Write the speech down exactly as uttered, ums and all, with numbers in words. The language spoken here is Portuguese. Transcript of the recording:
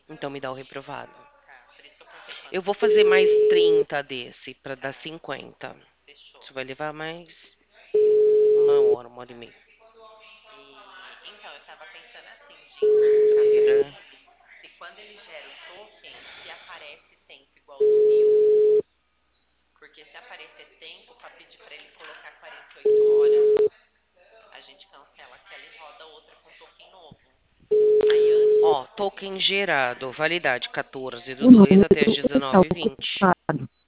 Então me dá o reprovado. Tá, por isso que eu perguntei Eu quanto vou que fazer é. mais trinta desse pra dar Tá, cinquenta. fechou. Isso vai levar mais uma hora, uma hora e meia. E então, eu tava pensando assim, de saber Vira. se, se quando ele gera o token, se aparece tempo igual do Reels. Porque se aparecer tempo, pra pedir pra ele colocar quarenta e oito horas, a gente cancela aquela e roda outra com token novo. Aí antes de Ó, você token pedir. gerado, validade quatorze do O dois até as número está dezenove e vinte. ocupado.